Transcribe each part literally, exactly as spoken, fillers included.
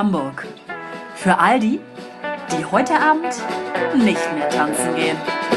Hamburg. Für all die, die heute Abend nicht mehr tanzen gehen.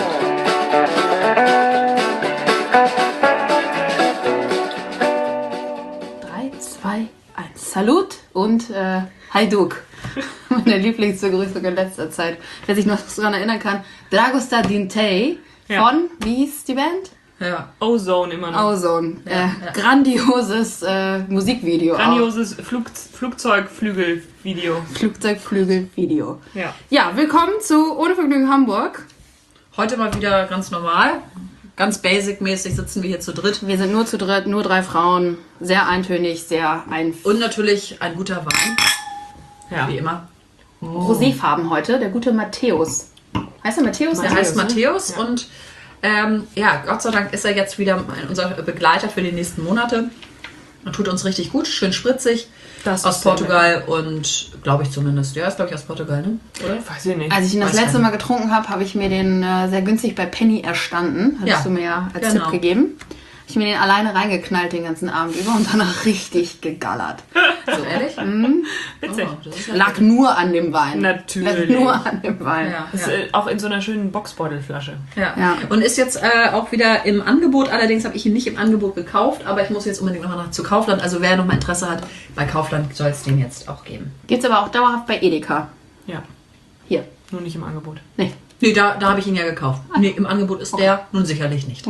drei, zwei, eins. Salut und äh, Hajduk. Meine Lieblingsbegrüßung in letzter Zeit. Wer sich noch daran erinnern kann. Dragosta Dintei von, Ja. wie hieß die Band? Ja, Ozone immer noch. Ozone. Ja, äh, ja. Grandioses äh, Musikvideo. Grandioses Flug, Flugzeugflügelvideo. Auch. Flugzeugflügelvideo. Ja. Ja, willkommen zu Ohne Vergnügen Hamburg. Heute mal wieder ganz normal. Ganz basic-mäßig sitzen wir hier zu dritt. Wir sind nur zu dritt, nur drei Frauen. Sehr eintönig, sehr ein Und natürlich ein guter Wein, Ja. wie immer. Roséfarben heute. Der gute Matthäus. Heißt er Matthäus? Der Ja. heißt Matthäus Ja. und ähm, ja, Gott sei Dank ist er jetzt wieder unser Begleiter für die nächsten Monate. Und tut uns richtig gut, schön spritzig. Das Aus ist sehr Portugal und glaube ich zumindest. Ja, ist glaube ich aus Portugal, ne? Oder? Weiß ich nicht. Als ich ihn das Weiß letzte keiner. Mal getrunken habe, habe ich mir den äh, sehr günstig bei Penny erstanden. Hattest Ja, du mir ja als genau. Tipp gegeben. Habe ich mir den alleine reingeknallt den ganzen Abend über und danach richtig gegallert. So ehrlich? Witzig. Oh, das ist ja Lag nur an dem Wein. Natürlich. Lag nur an dem Wein. Ja, Das ja. ist, äh, auch in so einer schönen Boxbeutelflasche. Ja. Ja. Und ist jetzt äh, auch wieder im Angebot. Allerdings habe ich ihn nicht im Angebot gekauft, aber ich muss jetzt unbedingt nochmal nach zu Kaufland. Also wer noch mal Interesse hat, bei Kaufland soll es den jetzt auch geben. Gibt's aber auch dauerhaft bei Edeka. Ja, Hier. nur nicht im Angebot. Nee. Nee, da, da habe ich ihn ja gekauft. Nee, im Angebot ist der nun sicherlich nicht.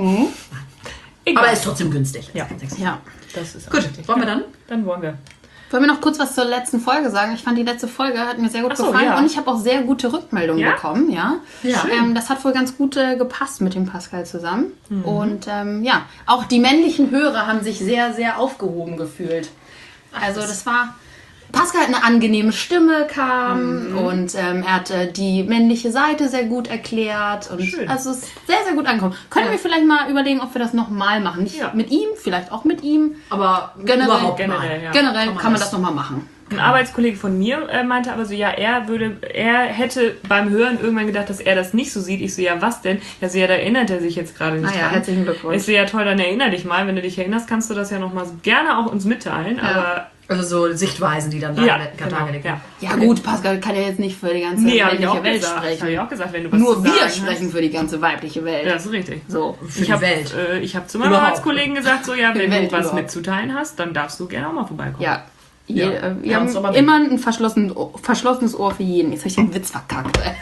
Egal. Aber er ist trotzdem günstig. Ja. Ja. Das ist auch Gut, richtig. wollen wir dann? Dann wollen wir. Wollen wir noch kurz was zur letzten Folge sagen? Ich fand die letzte Folge hat mir sehr gut Ach so, gefallen ja. und ich habe auch sehr gute Rückmeldungen Ja? bekommen. Ja, Ja. Ähm, das hat wohl ganz gut äh, gepasst mit dem Pascal zusammen. Mhm. Und ähm, ja, auch die männlichen Hörer haben sich sehr, sehr aufgehoben gefühlt. Also das war... Pascal hat eine angenehme Stimme kam Mhm. und ähm, er hat äh, die männliche Seite sehr gut erklärt und Schön. also es ist sehr, sehr gut angekommen. Können wir vielleicht mal überlegen, ob wir das nochmal machen? Nicht Ja. mit ihm, vielleicht auch mit ihm. Aber Generell- überhaupt generell, mal. ja. Generell kann kann man man, das- das nochmal machen. Ein Arbeitskollege von mir äh, meinte aber so, ja, er würde, er hätte beim Hören irgendwann gedacht, dass er das nicht so sieht. Ich so, ja, was denn? Ja, so, ja, da erinnert er sich jetzt gerade nicht Ah ja, dran. herzlichen Glückwunsch. Ich so, ja, toll, dann erinner dich mal. Wenn du dich erinnerst, kannst du das ja nochmal gerne auch uns mitteilen. Aber Also so Sichtweisen, die dann ja, dargelegt genau, dargelegt werden. ja. Ja gut, Pascal kann ja jetzt nicht für die ganze Nee, habe ich männliche auch Welt gesagt. Habe ich sprechen. auch gesagt, wenn du was Nur zu wir sagen sprechen für die ganze weibliche Welt. Hast. Ja, das ist richtig. So. Für Ich die habe Welt. äh, ich hab zu meinem Überhaupt. Arbeitskollegen gesagt, so, ja, Für die wenn du Welt was überhaupt. mitzuteilen hast, dann darfst du gerne auch mal vorbeikommen. Ja. Je, Ja, äh, wir ja, uns haben aber immer ein verschlossenes Ohr, verschlossenes Ohr für jeden. Jetzt habe ich den Witz verkackt. Ey.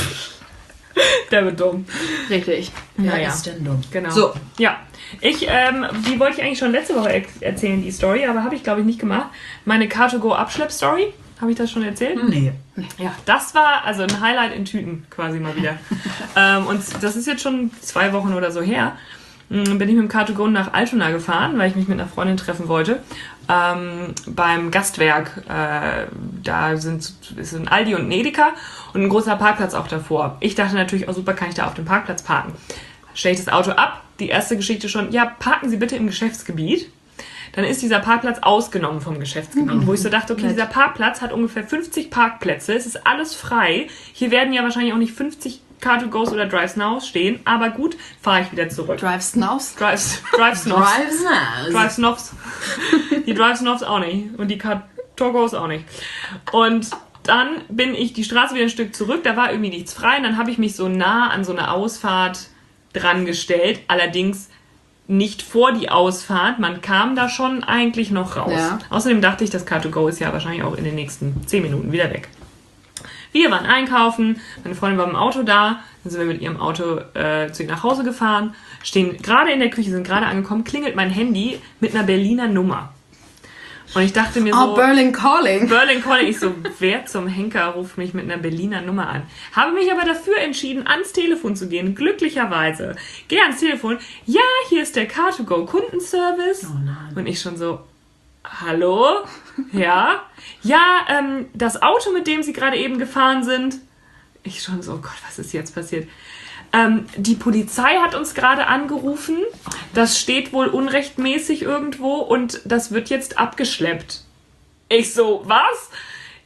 Der wird dumm. Richtig. Ja, ja. ist denn dumm. Genau. So, Ja, ich, ähm, die wollte ich eigentlich schon letzte Woche er erzählen, die Story, aber habe ich, glaube ich, nicht gemacht. Meine Car-to-Go-Abschlepp-Story, habe ich das schon erzählt? nee. Ja, das war also ein Highlight in Tüten quasi mal wieder. ähm, und das ist jetzt schon zwei Wochen oder so her. Mm, Bin ich mit dem Car to Go nach Altona gefahren, weil ich mich mit einer Freundin treffen wollte. Ähm, beim Gastwerk, äh, da sind, ist ein Aldi und ein Edeka und ein großer Parkplatz auch davor. Ich dachte natürlich, oh super, kann ich da auf dem Parkplatz parken. Stelle ich das Auto ab, die erste Geschichte schon, ja, parken Sie bitte im Geschäftsgebiet. Dann ist dieser Parkplatz ausgenommen vom Geschäftsgebiet, wo ich so dachte, okay, dieser Parkplatz hat ungefähr fünfzig Parkplätze, es ist alles frei. Hier werden ja wahrscheinlich auch nicht fünfzig Car to Go's oder Drive Nows stehen, aber gut, fahre ich wieder zurück. Drive Snows. Drive, Drive Snows. Drives now. Drive Snows. Die Drive Snows auch nicht. Und die Car to Go's auch nicht. Und dann bin ich die Straße wieder ein Stück zurück, da war irgendwie nichts frei. Und dann habe ich mich so nah an so eine Ausfahrt dran gestellt. Allerdings nicht vor die Ausfahrt. Man kam da schon eigentlich noch raus. Ja. Außerdem dachte ich, das Car to Go ist ja wahrscheinlich auch in den nächsten zehn Minuten wieder weg. Wir waren einkaufen, meine Freundin war im Auto da, dann sind wir mit ihrem Auto äh, zu ihr nach Hause gefahren, stehen gerade in der Küche, sind gerade angekommen, klingelt mein Handy mit einer Berliner Nummer. Und ich dachte mir so... Oh, Berlin Calling. Berlin Calling, ich so, wer zum Henker ruft mich mit einer Berliner Nummer an? Habe mich aber dafür entschieden, ans Telefon zu gehen, glücklicherweise. Gehe ans Telefon, ja, hier ist der Car to Go Kundenservice. Oh nein. Und ich schon so, hallo? Ja? Ja, ähm, das Auto, mit dem Sie gerade eben gefahren sind. Ich schon so, oh Gott, was ist jetzt passiert? Ähm, die Polizei hat uns gerade angerufen. Das steht wohl unrechtmäßig irgendwo und das wird jetzt abgeschleppt. Ich so, was?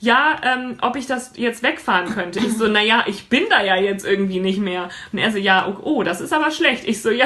ja, ähm, ob ich das jetzt wegfahren könnte. Ich so, naja, ich bin da ja jetzt irgendwie nicht mehr. Und er so, ja, oh, oh das ist aber schlecht. Ich so, ja,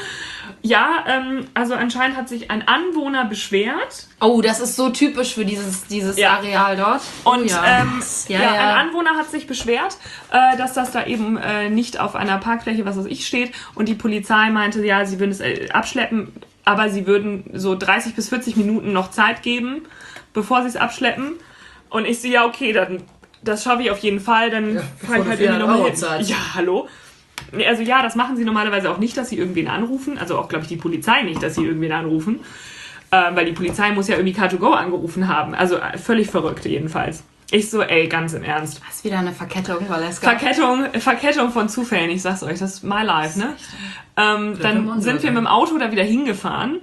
ja, ähm, also anscheinend hat sich ein Anwohner beschwert. Oh, das ist so typisch für dieses, dieses Ja. Areal dort. Und ja. ähm, Ja, ja, ja. ein Anwohner hat sich beschwert, äh, dass das da eben äh, nicht auf einer Parkfläche, was weiß ich, steht. Und die Polizei meinte, ja, sie würden es äh, abschleppen, aber sie würden so dreißig bis vierzig Minuten noch Zeit geben, bevor sie es abschleppen. Und ich so, ja, okay, dann das schaffe ich auf jeden Fall. Dann Ja, fahre ich halt irgendwie Euro nochmal hin. zahlst. Ja, hallo? Also ja, das machen sie normalerweise auch nicht, dass sie irgendwen anrufen. Also auch, glaube ich, die Polizei nicht, dass sie irgendwen anrufen. Ähm, weil die Polizei muss ja irgendwie Car to Go angerufen haben. Also äh, völlig verrückt jedenfalls. Ich so, ey, ganz im Ernst. Das ist wieder eine Verkettung, Valeska. Verkettung, Verkettung von Zufällen, ich sag's euch, das ist my life, ne? Ähm, dann man sind wir sagen. mit dem Auto da wieder hingefahren.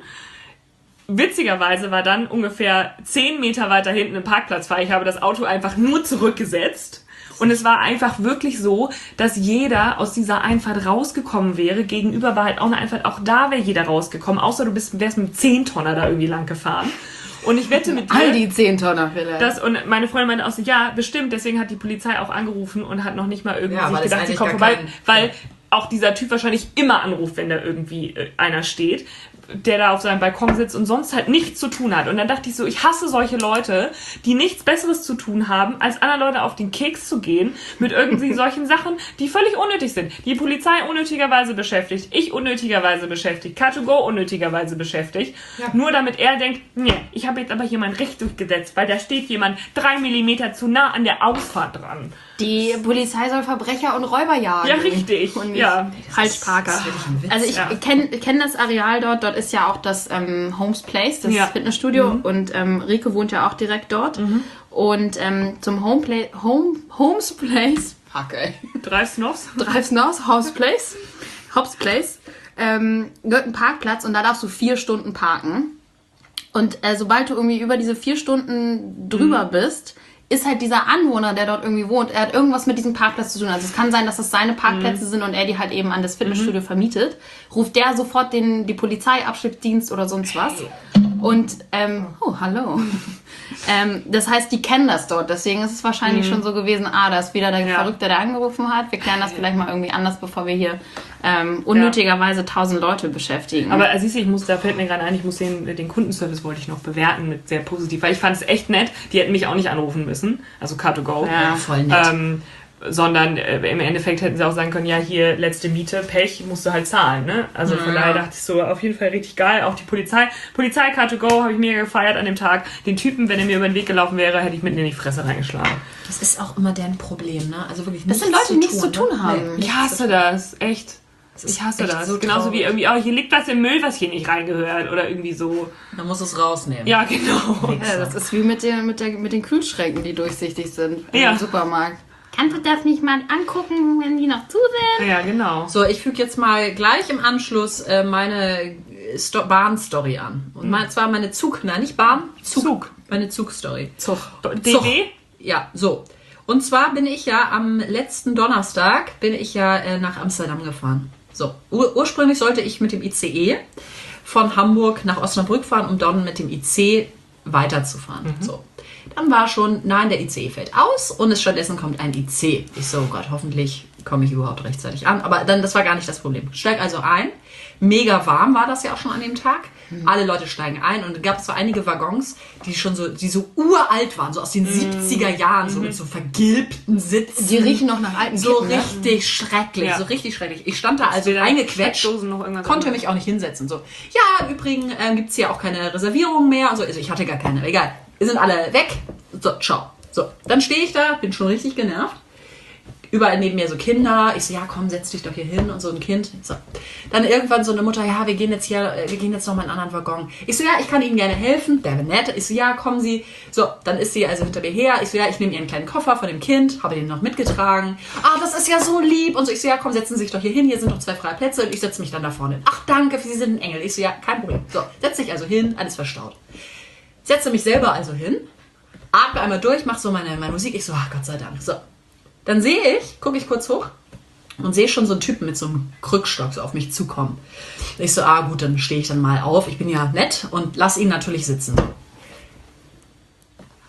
Witzigerweise war dann ungefähr zehn Meter weiter hinten ein Parkplatz frei. Ich habe das Auto einfach nur zurückgesetzt. Und es war einfach wirklich so, dass jeder aus dieser Einfahrt rausgekommen wäre. Gegenüber war halt auch eine Einfahrt, auch da wäre jeder rausgekommen. Außer du bist, wärst mit einem Zehn-Tonner da irgendwie lang gefahren. Und ich wette mit dir... All die Zehn-Tonner vielleicht. Das, und meine Freundin meinte auch so, ja, bestimmt, deswegen hat die Polizei auch angerufen und hat noch nicht mal irgendwie Ja, sich weil es gedacht, sie eigentlich kommt gar vorbei, kein- weil auch dieser Typ wahrscheinlich immer anruft, wenn da irgendwie äh, einer steht, der da auf seinem Balkon sitzt und sonst halt nichts zu tun hat. Und dann dachte ich so, ich hasse solche Leute, die nichts Besseres zu tun haben, als anderen Leute auf den Keks zu gehen mit irgendwie solchen Sachen, die völlig unnötig sind. Die Polizei unnötigerweise beschäftigt, ich unnötigerweise beschäftigt, Car to Go unnötigerweise beschäftigt, Ja. nur damit er denkt, nee, ich habe jetzt aber hier mein Recht durchgesetzt, weil da steht jemand drei Millimeter zu nah an der Ausfahrt dran. Die Polizei soll Verbrecher und Räuber jagen. Ja, richtig. Und nicht Ja. Falschparker. Das ist wirklich ein Witz. Also ich Ja. kenne kenn das Areal dort. Dort ist ja auch das ähm, Homes Place, das Ja. Fitnessstudio. Und ähm, Rike wohnt ja auch direkt dort. Und ähm, zum Home Play, Home, Homes Place, fuck ey, Drei Snoffs. Drives North, House Place, Hobbs Place, ähm, gehört ein Parkplatz und da darfst du vier Stunden parken. Und äh, sobald du irgendwie über diese vier Stunden drüber bist, ist halt dieser Anwohner, der dort irgendwie wohnt, er hat irgendwas mit diesem Parkplatz zu tun. Also es kann sein, dass das seine Parkplätze sind und er die halt eben an das Fitnessstudio vermietet. Ruft der sofort den, die Polizei, Abschleppdienst oder sonst was. Und, ähm, oh, hallo. ähm, das heißt, die kennen das dort. Deswegen ist es wahrscheinlich schon so gewesen, ah, da ist wieder der Ja. Verrückte, der angerufen hat. Wir klären das vielleicht mal irgendwie anders, bevor wir hier ähm, unnötigerweise tausend Leute beschäftigen. Aber äh, siehst du, ich muss, da fällt mir gerade ein, ich muss den, den Kundenservice wollte ich noch bewerten mit sehr positiv, weil ich fand es echt nett. Die hätten mich auch nicht anrufen müssen, also Car to Go. Ja. Voll nett. Ähm, sondern äh, im Endeffekt hätten sie auch sagen können, ja, hier letzte Miete, Pech, musst du halt zahlen, ne? Also von Ja. daher dachte ich so, auf jeden Fall richtig geil. Auch die Polizei, Polizei Car to Go habe ich mega gefeiert an dem Tag. Den Typen, wenn er mir über den Weg gelaufen wäre, hätte ich mitten in die Fresse reingeschlagen. Das ist auch immer deren Problem, ne? Also wirklich Das sind Leute, die nichts zu tun haben. Ich hasse das, echt. Das ist Ich hasse echt das. so Genauso traurig. wie irgendwie, oh, hier liegt was im Müll, was hier nicht reingehört oder irgendwie so. Man muss es rausnehmen. Ja, genau. Ja, das ist wie mit den, mit, der, mit den Kühlschränken, die durchsichtig sind Ja. im Supermarkt. Kannst du das nicht mal angucken, wenn die noch zu sind? Ja, genau. So, ich füge jetzt mal gleich im Anschluss äh, meine Sto- Bahn-Story an. Und mein, zwar meine Zug, nein, nicht Bahn, Zug. Zug. Meine Zug-Story. Zug. D W? Ja, so. Und zwar bin ich ja am letzten Donnerstag, bin ich ja äh, nach Amsterdam gefahren. So, Ur ursprünglich sollte ich mit dem I C E von Hamburg nach Osnabrück fahren, um dann mit dem I C weiterzufahren. So. Dann war schon, nein, der I C E fällt aus und es stattdessen kommt ein I C. Ich so, oh Gott, hoffentlich komme ich überhaupt rechtzeitig an. Aber dann, das war gar nicht das Problem. Steig also ein. Mega warm war das ja auch schon an dem Tag. Alle Leute steigen ein und es gab so einige Waggons, die schon so, die so uralt waren, so aus den siebziger Jahren, so mit so vergilbten Sitzen. Die riechen noch nach alten So Kippen, ne? richtig schrecklich, Ja. so richtig schrecklich. Ich stand da also weder eingequetscht, Steckdosen noch irgendwas konnte anderes. mich auch nicht hinsetzen. So, ja, im Übrigen ähm, gibt es hier auch keine Reservierung mehr. Also, also ich hatte gar keine, aber egal. Wir sind alle weg. So, ciao. So, dann stehe ich da, bin schon richtig genervt. Überall neben mir so Kinder. Ich so, ja, komm, setz dich doch hier hin. Und so ein Kind. So. Dann irgendwann so eine Mutter, ja, wir gehen jetzt hier, äh, wir gehen jetzt noch mal in einen anderen Waggon. Ich so, ja, ich kann Ihnen gerne helfen. Der wäre nett. Ich so, ja, kommen Sie. So, dann ist sie also hinter mir her. Ich so, ja, ich nehme Ihren kleinen Koffer von dem Kind, habe den noch mitgetragen. Ah, das ist ja so lieb. Und so, ich so, ja, komm, setzen Sie sich doch hier hin. Hier sind noch zwei freie Plätze. Und ich setze mich dann da vorne. Ach, danke, Sie sind ein Engel. Ich so, ja, kein Problem. So, setze ich also hin, alles verstaut. Setze mich selber also hin, atme einmal durch, mache so meine, meine Musik. Ich so, ach Gott sei Dank. So, dann sehe ich, gucke ich kurz hoch und sehe schon so einen Typen mit so einem Krückstock so auf mich zukommen. Ich so, ah gut, dann stehe ich dann mal auf. Ich bin ja nett und lass ihn natürlich sitzen.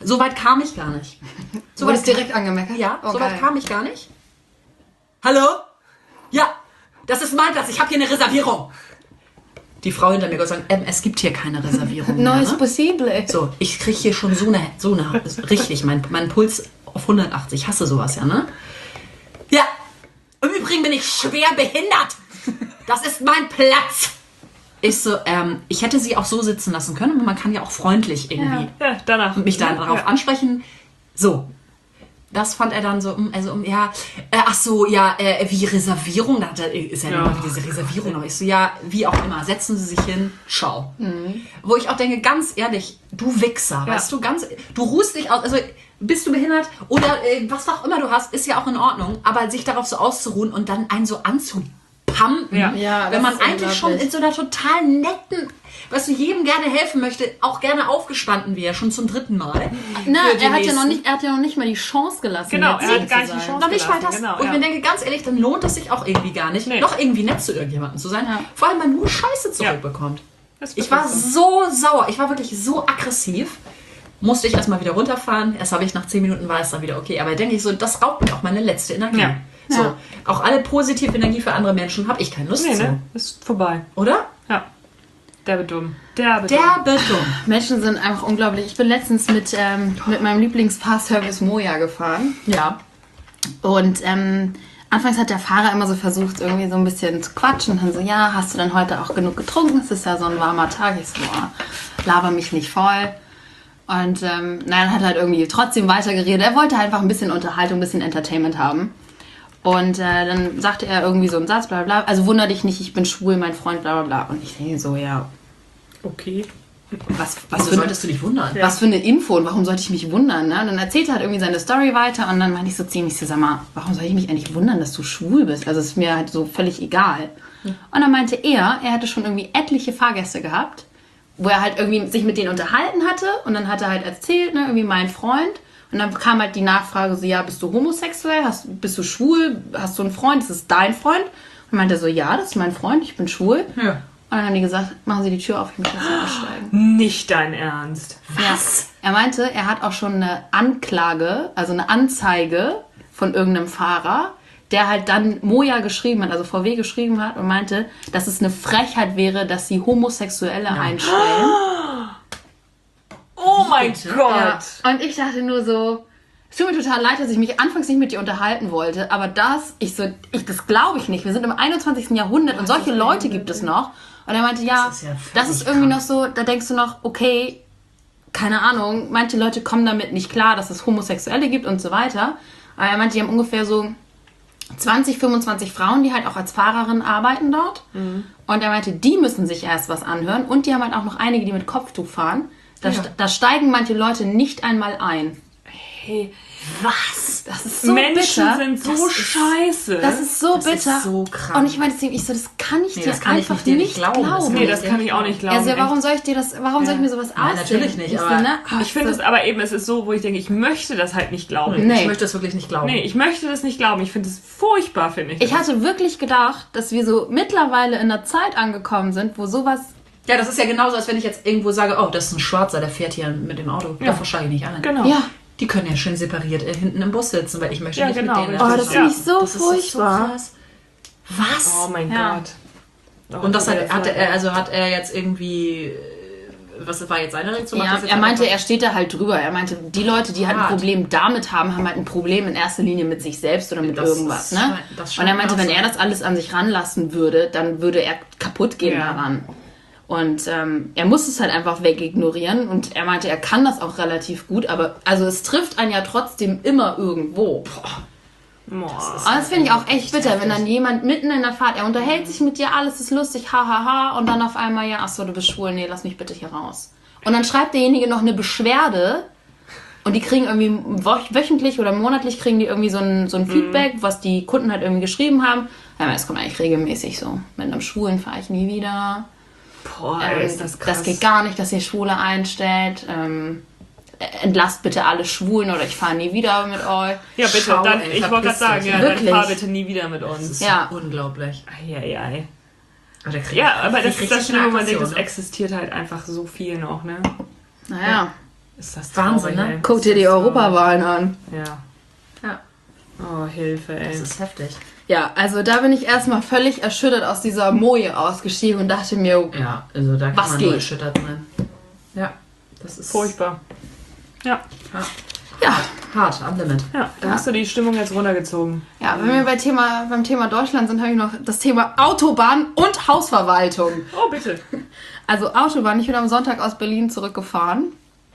So weit kam ich gar nicht. So Du wurdest weit direkt angemeckert? Ja, Oh, so weit geil. kam ich gar nicht. Hallo? Ja, das ist mein Platz. Ich habe hier eine Reservierung. Die Frau hinter mir sagt, ähm, es gibt hier keine Reservierung mehr. No, ist Ne? possible. So, ich kriege hier schon so eine, so eine, richtig, mein, mein Puls auf hundertachtzig. Ich hasse sowas ja, ne? Ja, im Übrigen bin ich schwer behindert. Das ist mein Platz. Ich so, ähm, ich hätte sie auch so sitzen lassen können, aber man kann ja auch freundlich irgendwie Ja, danach. mich da Ja, darauf ja. ansprechen. So. Das fand er dann so, mm, also mm, ja, äh, ach so, ja, äh, wie Reservierung, da hat er, ist ja, Ja. immer diese Reservierung, aber ich so, ja, wie auch immer, setzen Sie sich hin, schau. Wo ich auch denke, ganz ehrlich, du Wichser, Ja. weißt du, ganz, du ruhst dich aus, also bist du behindert oder äh, was auch immer du hast, ist ja auch in Ordnung, aber sich darauf so auszuruhen und dann einen so anzupumpen, Ja. Ja, das wenn man ist eigentlich schon unglaublich. in so einer total netten, weißt du, jedem gerne helfen möchte, auch gerne aufgestanden wäre, schon zum dritten Mal. Na, Für die er hat, ja noch nächsten. nicht, er hat ja noch nicht mal die Chance gelassen. Genau, jetzt er hat nett gar zu nicht die sein. Chance. Noch nicht mal das. Genau, und ja. ich mir denke, ganz ehrlich, dann lohnt es sich auch irgendwie gar nicht, Nee. noch irgendwie nett zu irgendjemandem zu sein. Ja. Vor allem, man nur Scheiße zurückbekommt. Das ist Ich war wirklich so sauer. Ich war wirklich so aggressiv. Musste ich erstmal wieder runterfahren. Erst habe ich nach zehn Minuten war es dann wieder okay. Aber denke ich so, das raubt mir auch meine letzte Energie. Ja. So, Ja. auch alle positive Energie für andere Menschen habe ich keine Lust Nee, zu. ne? Ist vorbei. Oder? Ja. Derbe dumm. Derbe dumm. Der Beton. Menschen sind einfach unglaublich. Ich bin letztens mit, ähm, mit meinem Lieblingsfahrservice Moja gefahren. Ja. Und ähm, anfangs hat der Fahrer immer so versucht, irgendwie so ein bisschen zu quatschen. Und dann so, ja, hast du denn heute auch genug getrunken? Es ist ja so ein warmer Tag. Ich so, boah, laber mich nicht voll. Und ähm, naja, dann hat er halt irgendwie trotzdem weitergeredet. Er wollte halt einfach ein bisschen Unterhaltung, ein bisschen Entertainment haben. Und äh, dann sagte er irgendwie so einen Satz, bla bla, also wunder dich nicht, ich bin schwul, mein Freund, bla bla bla. Und ich denke so, ja, Okay. was, was, Wieso für, solltest du dich wundern? was für eine Info und warum sollte ich mich wundern? Ne? Und dann erzählt er halt irgendwie seine Story weiter und dann meinte ich so ziemlich so, sag mal, warum soll ich mich eigentlich wundern, dass du schwul bist? Also es ist mir halt so völlig egal. Und dann meinte er, er hatte schon irgendwie etliche Fahrgäste gehabt, wo er halt irgendwie sich mit denen unterhalten hatte und dann hat er halt erzählt, ne, irgendwie mein Freund. Und dann kam halt die Nachfrage so, ja, bist du homosexuell? Hast, bist du schwul? Hast du einen Freund? Ist es dein Freund? Und meinte er so, ja, das ist mein Freund, ich bin schwul. Ja. Und dann haben die gesagt, machen Sie die Tür auf, ich möchte jetzt hier aussteigen. Nicht dein Ernst. Was? Ja. Er meinte, er hat auch schon eine Anklage, also eine Anzeige von irgendeinem Fahrer, der halt dann Moja geschrieben hat, also V W geschrieben hat und meinte, dass es eine Frechheit wäre, dass sie Homosexuelle einstellen. Oh mein bitte? Gott. Ja. Und ich dachte nur so, es tut mir total leid, dass ich mich anfangs nicht mit dir unterhalten wollte, aber das, ich so, ich, das glaube ich nicht. Wir sind im einundzwanzigsten Jahrhundert und solche Leute gibt es noch. Und er meinte, ja, Das ist ja das ist völlig irgendwie krank. noch so, da denkst du noch, okay, keine Ahnung, manche Leute kommen damit nicht klar, dass es Homosexuelle gibt und so weiter. Aber er meinte, die haben ungefähr so zwanzig, fünfundzwanzig Frauen, die halt auch als Fahrerin arbeiten dort. Und er meinte, die müssen sich erst was anhören. Und die haben halt auch noch einige, die mit Kopftuch fahren. Da, Ja. st- da steigen manche Leute nicht einmal ein. Hey, Was? Das ist so Menschen bitter. sind so Das ist- scheiße. Das ist so Das bitter. ist so krank. Und ich meinte zu ihm, ich so, das kann ich Nee, dir das kann ich einfach nicht dir nicht nicht glauben. glauben. Das nee, das kann ich auch nicht glauben. Also, warum echt. soll ich dir das, warum soll ich mir sowas Nein, ausdenken? natürlich nicht, Ich, so, aber ne? Ah, Ich finde so- es aber eben, es ist so, wo ich denke, ich möchte das halt nicht glauben. Nee. Ich möchte das wirklich nicht glauben. Nee, ich möchte das nicht glauben. Ich finde es furchtbar, finde ich. Ich das. hatte wirklich gedacht, dass wir so mittlerweile in einer Zeit angekommen sind, wo sowas. Ja, das ist ja genauso, als wenn ich jetzt irgendwo sage, oh, das ist ein Schwarzer, der fährt hier mit dem Auto. Ja. Davor steige ich nicht ein. Genau. Ja. Die können ja schön separiert äh, hinten im Bus sitzen, weil ich möchte Ja, nicht genau, mit denen. richtig. Oh, das Ja. finde ich so Das ist so furchtbar. krass. Was? Oh mein Ja. Gott. Oh, Und das tut hat, mir jetzt hatte leid. er, also hat er jetzt irgendwie, äh, was war jetzt seine Reaktion? Macht Ja, das jetzt er meinte, einfach- er steht da halt drüber. Er meinte, die Leute, die halt ein Hart. Problem damit haben, haben halt ein Problem in erster Linie mit sich selbst oder mit Das irgendwas. ist- Ne? das Und scheint er meinte, auch wenn so. er das alles an sich ranlassen würde, dann würde er kaputt gehen Ja. daran. Und ähm, er muss es halt einfach wegignorieren. Und er meinte, er kann das auch relativ gut, aber also es trifft einen ja trotzdem immer irgendwo. Boah. Aber das finde ich auch echt bitter, wenn dann jemand mitten in der Fahrt, er unterhält sich mit dir, alles ist lustig, hahaha, ha, ha, und dann auf einmal, ja, achso, du bist schwul, nee, lass mich bitte hier raus. Und dann schreibt derjenige noch eine Beschwerde und die kriegen irgendwie wo- wöchentlich oder monatlich kriegen die irgendwie so ein, so ein Feedback, was die Kunden halt irgendwie geschrieben haben. Ja, das kommt eigentlich regelmäßig so. Mit einem Schwulen fahre ich nie wieder. Boah, Ähm, ey, ist das krass. das geht gar nicht, dass ihr Schwule einstellt. Ähm, entlasst bitte alle Schwulen oder ich fahre nie wieder mit euch. Ja, bitte, Schau, dann, ey, ich wollte gerade verpiss sagen, dich. ja, dann Wirklich? fahr bitte nie wieder mit Das uns. ist Ja. unglaublich. Eieiei. Aber der kriegt- Ja, aber das kriegt ist das richtig Schlimme, wo man eine denkt, es Aggression, ne? existiert halt einfach so viel noch, ne? Naja. Ist das Wahnsinn, traurig, ne? ey. Guck dir die Das ist so- Europawahlen an. Ja. Ja, Oh, Hilfe, ey. das ist heftig. Ja, also da bin ich erstmal völlig erschüttert aus dieser Moje ausgestiegen und dachte mir, Ja, also da kann Was man geht? nur erschüttert sein. Ja, das ist Furchtbar. Ja, ja, hart, am Limit. ja. Da hast du die Stimmung jetzt runtergezogen. ja, wenn wir bei Thema, beim Thema Deutschland sind, habe ich noch das Thema Autobahn und Hausverwaltung. Oh, bitte. Also Autobahn, ich bin am Sonntag aus Berlin zurückgefahren.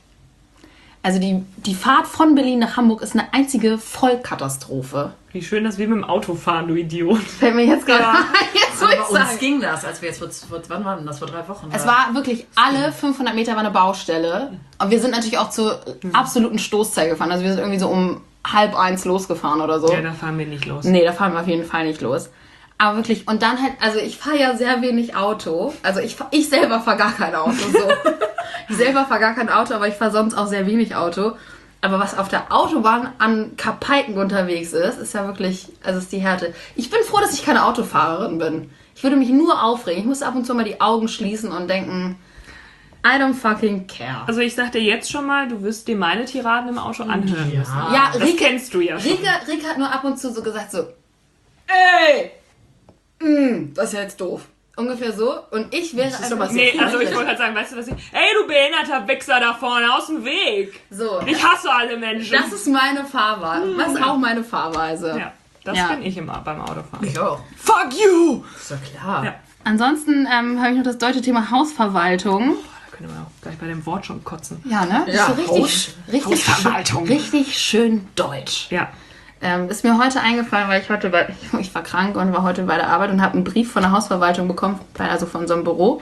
Also die, die Fahrt von Berlin nach Hamburg ist eine einzige Vollkatastrophe. Wie schön, dass wir mit dem Auto fahren, du Idiot. Fällt mir jetzt gerade ein, jetzt Aber muss bei ich uns sagen. ging das, als wir jetzt vor, vor wann war denn das? Vor drei Wochen? Es oder? war wirklich, alle fünfhundert Meter war eine Baustelle. Und wir sind natürlich auch zur absoluten Stoßzeit gefahren. Also wir sind irgendwie so um halb eins losgefahren oder so. Ja, da fahren wir nicht los. Nee, da fahren wir auf jeden Fall nicht los. Aber wirklich, und dann halt, also ich fahre ja sehr wenig Auto. Also ich, fahr- ich selber fahre gar kein Auto. So. Ich selber fahre gar kein Auto, aber ich fahre sonst auch sehr wenig Auto. Aber was auf der Autobahn an Kapaiken unterwegs ist, ist ja wirklich, also ist die Härte. Ich bin froh, dass ich keine Autofahrerin bin. Ich würde mich nur aufregen. Ich muss ab und zu mal die Augen schließen und denken, I don't fucking care. Also ich sag dir jetzt schon mal, du wirst dir meine Tiraden im Auto anhören Ja. müssen. Ja, Das Rike, kennst du ja schon. Rike, Rike hat nur ab und zu so gesagt so, ey, mm, das ist ja jetzt doof. Ungefähr so. Und ich wäre ist einfach aber Nee, sehr also ich wollte gerade sagen, weißt du was ich... Ey, du behinderter Wichser da vorne, aus dem Weg! so. Ich hasse alle Menschen. Das ist meine Fahrweise. Das ist auch meine Fahrweise. ja, das Ja. bin ich immer beim Autofahren. Ich auch. Fuck you! Ist ja klar. Ja. Ansonsten ähm, habe ich noch das deutsche Thema Hausverwaltung. Da können wir auch gleich bei dem Wort schon kotzen. Ja, ne? Ja, ist so richtig, richtig, Hausverwaltung. richtig schön deutsch. Ja. Ähm, ist mir heute eingefallen, weil ich heute bei, ich war krank und war heute bei der Arbeit und habe einen Brief von der Hausverwaltung bekommen, also von unserem Büro.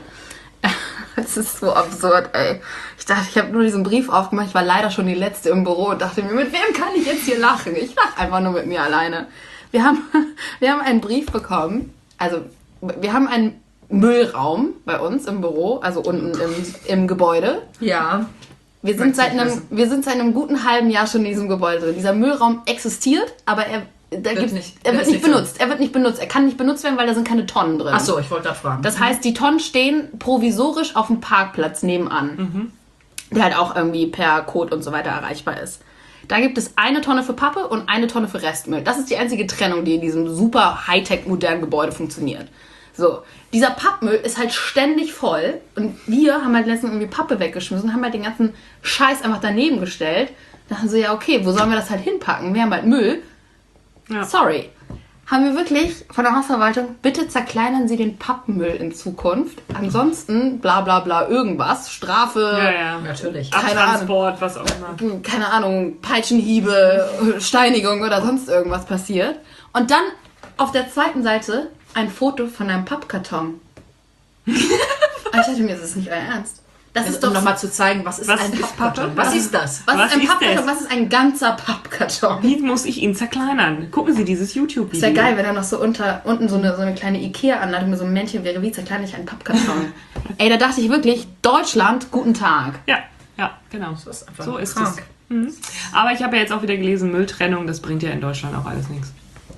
Es ist so absurd, ey. Ich dachte, ich habe nur diesen Brief aufgemacht. Ich war leider schon die Letzte im Büro und dachte mir, mit wem kann ich jetzt hier lachen? Ich lache einfach nur mit mir alleine. Wir haben, wir haben einen Brief bekommen. Also, wir haben einen Müllraum bei uns im Büro, also unten im, im Gebäude. Ja. Wir sind, Möchte seit ich einem, wissen. wir sind seit einem guten halben Jahr schon in diesem Gebäude drin. Dieser Müllraum existiert, aber er, da Wird gibt's, nicht- er wird wird nicht nicht so. benutzt. Er wird nicht benutzt. Er kann nicht benutzt werden, weil da sind keine Tonnen drin. Ach so, ich wollte gerade fragen. Das heißt, die Tonnen stehen provisorisch auf dem Parkplatz nebenan, der halt auch irgendwie per Code und so weiter erreichbar ist. Da gibt es eine Tonne für Pappe und eine Tonne für Restmüll. Das ist die einzige Trennung, die in diesem super Hightech modernen Gebäude funktioniert. So, dieser Pappmüll ist halt ständig voll und wir haben halt letztens irgendwie Pappe weggeschmissen, haben halt den ganzen Scheiß einfach daneben gestellt. Da dachten sie, ja okay, wo sollen wir das halt hinpacken? Wir haben halt Müll. Ja. Sorry. Haben wir wirklich von der Hausverwaltung, bitte zerkleinern Sie den Pappmüll in Zukunft. Ansonsten, bla bla bla, irgendwas, Strafe, Ja, ja. Natürlich. Keine Abtransport, was auch immer. keine Ahnung, Peitschenhiebe, Steinigung oder sonst irgendwas passiert. Und dann auf der zweiten Seite ein Foto von einem Pappkarton. Und ich dachte mir, das ist nicht euer Ernst. Das ist Um doch nochmal zu zeigen, was ist Was ein ist Pappkarton? Pappe? Was ist das? was, was ist ein ist Pappkarton? das? Was ist ein ganzer Pappkarton? Wie muss ich ihn zerkleinern? Gucken Sie dieses YouTube-Video. Ist ja geil, wenn da noch so unter, unten so eine, so eine kleine Ikea-Anleitung mit so einem Männchen wäre, wie zerkleine ich einen Pappkarton. Ey, da dachte ich wirklich, Deutschland, guten Tag. Ja, ja, genau. Das ist einfach so ist krank. es. Mhm. Aber ich habe ja jetzt auch wieder gelesen, Mülltrennung, das bringt ja in Deutschland auch alles nichts.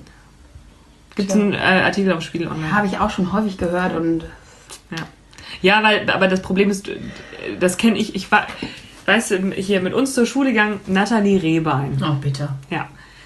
Gibt es einen äh, Artikel auf Spiegel Online? Habe ich auch schon häufig gehört und Ja. Ja, weil, aber das Problem ist, das kenne ich, ich war, weißt du, hier mit uns zur Schule gegangen, Nathalie Rehbein. Oh, bitte. Ja.